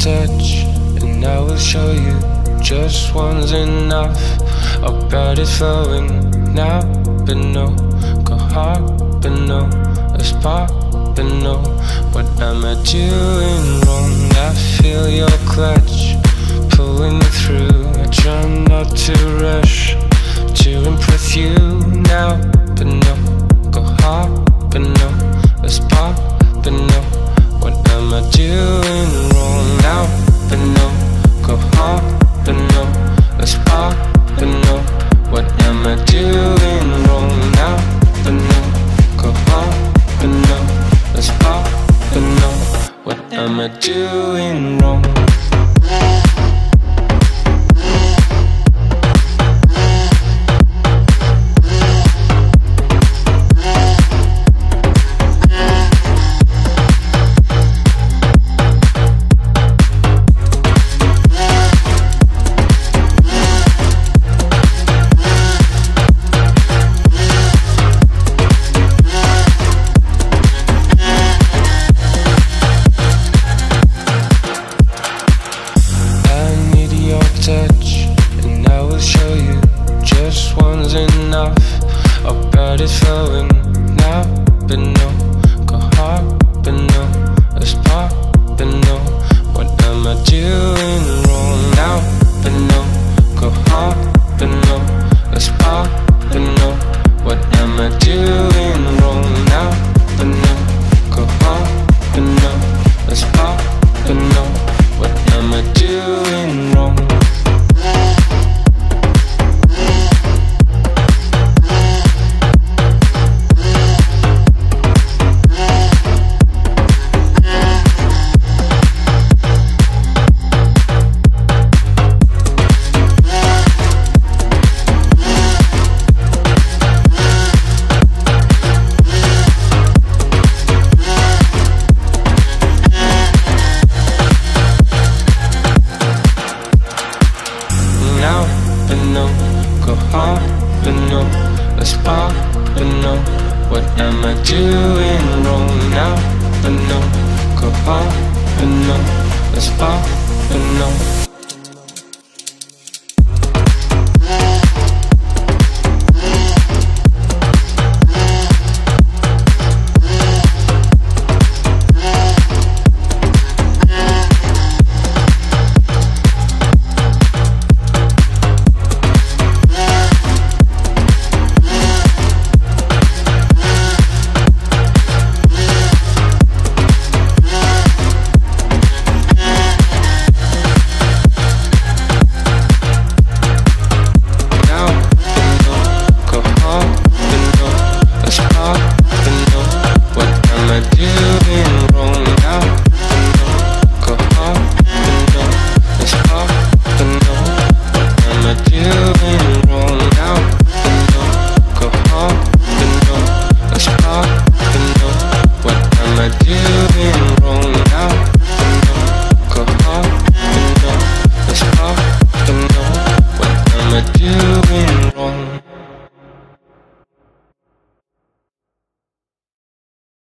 touch, and I will show you just one's enough. About it flowing now, but no, go hard, but no, let's pop, but no. What am I doing wrong? I feel your clutch pulling me through. I try not to rush to impress you now, but no, go hard, but no, let's pop, but no. What am I doing wrong now? But no, go hard, but no, let's pop, but no. What am I doing wrong now? But no, go hard, but no, let's pop, but no. What am I doing wrong? Touch, and I will show you just one's enough. About it flowing now, but no, go hard, but no, let's pop, but no. What am I doing wrong now? But no, go hard, but no, let's pop, but no. What am I doing wrong now? But no, go hard, but no, let's pop, but no. What am I doing wrong? Now, but no, go hard, but no, let's pop, but no. What am I doing wrong now? But no, go hard, but no, let's pop, but no.